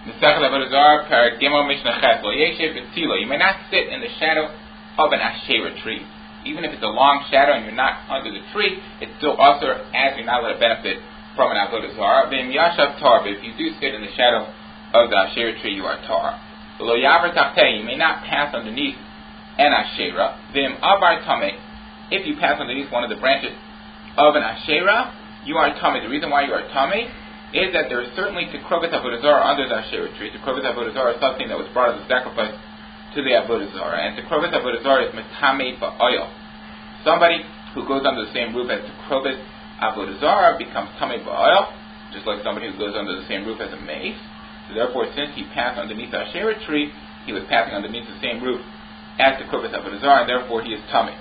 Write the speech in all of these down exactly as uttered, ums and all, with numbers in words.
Mesechel Avodah Zarah, Perek Gimel, Mishnah Ches. Lo yeshev b'tzilo. You may not sit in the shadow of an Asherah tree. Even if it's a long shadow and you're not under the tree, it's still usher as you're not allowed to benefit from an Avodah Zarah. V'im yashav tar. But if you do sit in the shadow of the Asherah tree, you are tar. Lo yaver tachtei. You may not pass underneath an Asherah. V'im avar tameh. If you pass underneath one of the branches of an Asherah, you are tameh. The reason why you are tameh is that there is certainly Tekrovet Avodah Zarah under the Asherah tree. Tekrovet Avodah Zarah is something that was brought as a sacrifice to the Avodah Zarah. And Tekrovet Avodah Zarah is Metameh Ba'oil. Somebody who goes under the same roof as Tekrovet Avodah Zarah becomes Tameh Ba'oil, just like somebody who goes under the same roof as a mace. So therefore, since he passed underneath the Asherah tree, he was passing underneath the same roof as Tekrovet Avodah Zarah, and therefore he is Tameh.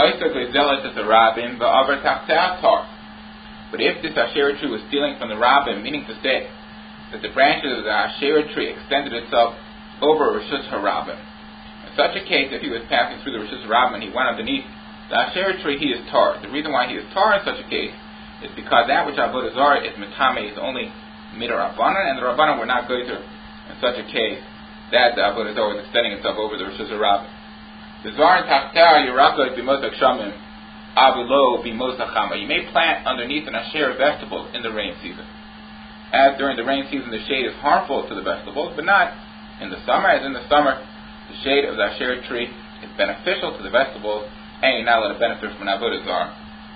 But if this Asherah tree was stealing from the Rabbim, meaning to say that the branches of the Asherah tree extended itself over Rishus HaRabbim, in such a case, if he was passing through the Rishus HaRabbim and he went underneath the Asherah tree, he is tar. The reason why he is tar in such a case is because that which Avodah Zarah is Metame is only Midah-Rabbanan, and the Rabbanan were not going to, in such a case, that the Avodah Zarah was extending itself over the Rishus HaRabbim. The Zar and Tachtah Yerakot B'Mosach Shamim Avulo B'Mosachama. You may plant underneath an Asherah vegetables in the rain season. As during the rain season the shade is harmful to the vegetables, but not in the summer. As in the summer, the shade of the Asherah tree is beneficial to the vegetables, and you're not allowed to benefit from an Avodah Zarah.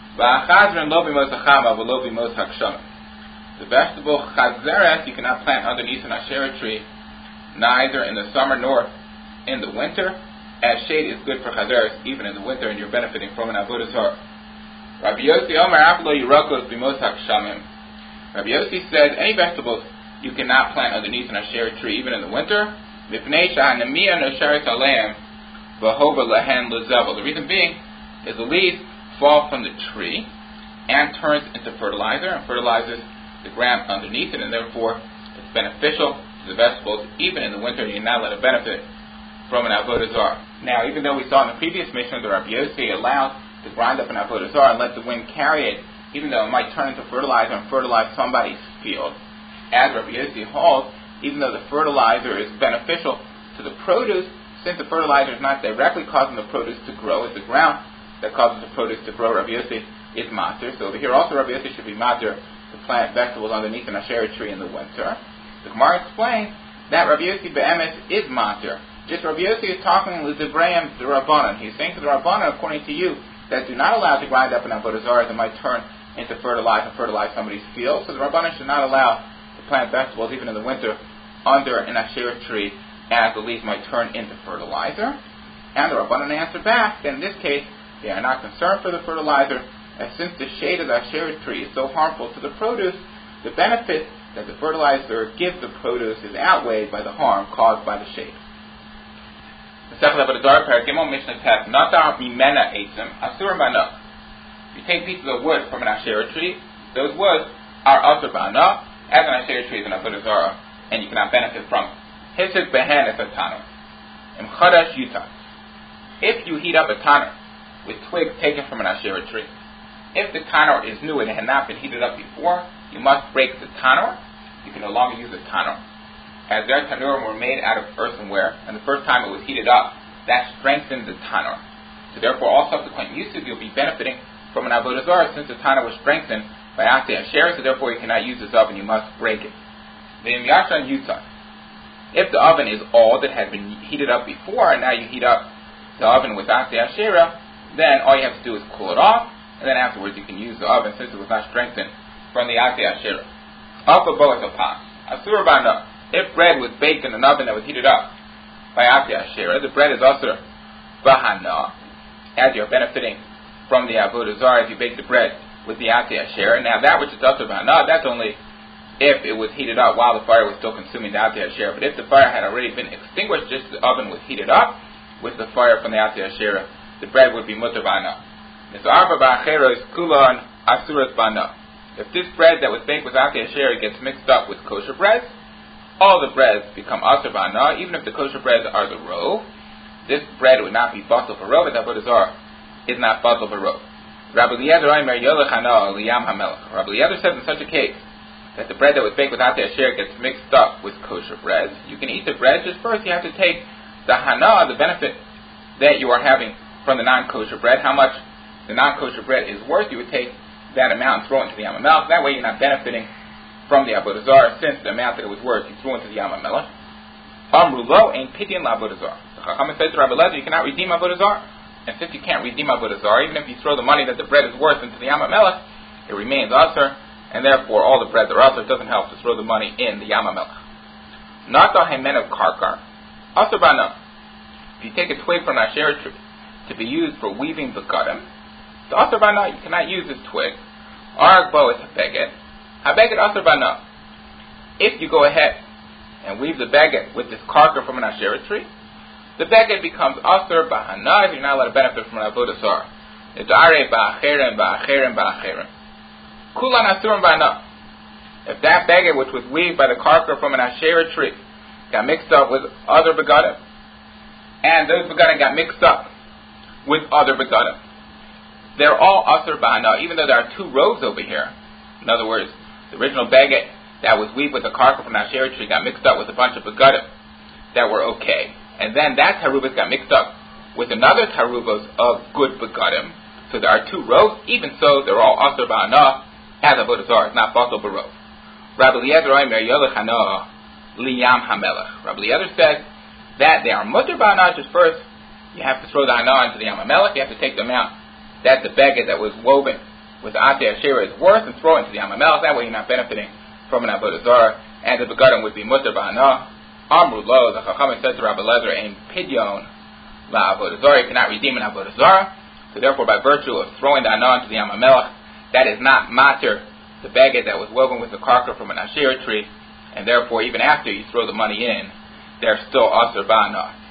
The vegetable Chazeres you cannot plant underneath an Asherah tree, neither in the summer nor in the winter, as shade is good for Chazeres even in the winter, and you're benefiting from an Avodah Zarah. Rabbi Yossi Omer Apelo Yerakos B'Mosach Shamim. Rabbi Yossi says any vegetables you cannot plant underneath an Asherah tree even in the winter. Mipnei Sha'anamiyah Nosharet Aleim V'Hova Lehen Lezevel. The reason being is the leaves fall from the tree and turns into fertilizer and fertilizes the ground underneath it, and therefore it's beneficial to the vegetables even in the winter, and you're not allowed to benefit from an Avodah Zarah. Now, even though we saw in the previous Mishnah that Rabbi Yossi allowed to grind up an Avodah Zarah and let the wind carry it, even though it might turn into fertilizer and fertilize somebody's field, as Rabbi Yossi holds, even though the fertilizer is beneficial to the produce, since the fertilizer is not directly causing the produce to grow, it's the ground that causes the produce to grow, Rabbi Yossi is matir. So over here also Rabbi Yossi should be matir to plant vegetables underneath an Asherah tree in the winter. The Gemara explains that Rabbi Yossi be'emes is matir. Just Rabbi Yossi is talking with Zebrayim the Rabbanan. He's saying to the Rabbanan, according to you, that do not allow to grind up an Avodah Zarah that might turn into fertilizer and fertilize somebody's field. So the Rabbanan should not allow to plant vegetables even in the winter under an Asherah tree, as the leaves might turn into fertilizer. And the Rabbanan answered back that in this case they are not concerned for the fertilizer, as since the shade of the Asherah tree is so harmful to the produce, the benefit that the fertilizer gives the produce is outweighed by the harm caused by the shade. You take pieces of wood from an Asherah tree, those woods are asur ba'ana, as an Asherah tree is an Avodah Zarah, and you cannot benefit from it. Hisik behen es a tanner. Im chadash yutar. If you heat up a tanner with twigs taken from an Asherah tree, if the tanner is new and it had not been heated up before, you must break the tanner. You can no longer use the tanner. As their tanurim were made out of earthenware, and the first time it was heated up, that strengthened the tanner. So therefore, all subsequent uses you'll be benefiting from an Avodah Zarah, since the tanner was strengthened by Aseh Asherah, so therefore you cannot use this oven, you must break it. V'im yashan yutzah. If the oven is old, that had been heated up before, and now you heat up the oven with Aseh Asherah, then all you have to do is cool it off, and then afterwards you can use the oven, since it was not strengthened from the Aseh Asherah. Alpha boas upon. Asur ba'ana. If bread was baked in an oven that was heated up by Aseh Asherah, the bread is asur b'hana, as you're benefiting from the Avodah Zarah if you bake the bread with the Aseh Asherah. Now that which is asur b'hana, that's only if it was heated up while the fire was still consuming the Aseh Asherah. But if the fire had already been extinguished, just the oven was heated up with the fire from the Aseh Asherah, the bread would be mutar b'hana. If this bread that was baked with Aseh Asherah gets mixed up with kosher breads, all the breads become asur b'hana, even if the kosher breads are the rov. This bread would not be batal for rov, but Avodah Zarah is not batal for rov. Rabbi Eliezer Omer Yolech Hana Liyam HaMelech. Rabbi Eliezer says in such a case that the bread that was baked with Aseh Asherah gets mixed up with kosher non-kosher bread. You can eat the bread, just first you have to take the hana, the benefit that you are having from the non-kosher bread, how much the non-kosher bread is worth. You would take that amount and throw it into the Yam HaMelech. That way you're not benefiting from the Avodah Zarah, since the amount that it was worth you threw into the Yam HaMelech. Amru lo ein pidyon la'avodah zarah. The Chachamim said to Rabbi Eliezer, you cannot redeem Avodah Zarah. And since you can't redeem Avodah Zarah, even if you throw the money that the bread is worth into the Yam HaMelech, it remains usher, and therefore all the breads are usher. It doesn't help to throw the money in the Yam HaMelech. Nata hemen of karkar. Usher bana. If you take a twig from an asherah tree to be used for weaving begadim, the usher bana, you cannot use this twig. Arg bo is habeget. Habeget usher bana. If you go ahead and weave the baguette with this karka from an asherah tree, the baguette becomes asur b'hana, you're not allowed to benefit from an avodah zarah. Nidare ba'acherem ba'acherem ba'acherem. Kulan asurim b'hana. If that baguette which was weaved by the karka from an asherah tree got mixed up with other begadim, and those begadim got mixed up with other begadim, they're all asur b'hana, even though there are two rows over here. In other words, the original baguette that was weaved with the karka from an asherah tree got mixed up with a bunch of begadim that were okay. And then that tarubas got mixed up with another tarubas of good begadim. So there are two rows. Even so, they're all asur ba'ana as avodah zarah. It's not batal barov. Rabbi Eliezer omer yolech hana liyam hamelech. Rabbi Eliezer says that they are mutter ba'ana. Just first, you have to throw the hana into the yam hamelech. You have to take the amount that the baguette that was woven with the ate asherah is worth and throw it into the yam hamelech. That way you're not benefiting from an avodah zarah, and the begadim would be mutter ba'ana. Amru lo, the Chachamim said to Rabbi Eliezer, ein pidyon la'avodah zarah, you cannot redeem an avodah zarah. So therefore, by virtue of throwing the hana into the Yam HaMelech, that is not mater the baguette that was woven with the karka from an asherah tree, and therefore, even after you throw the money in, they're still asur ba'ana.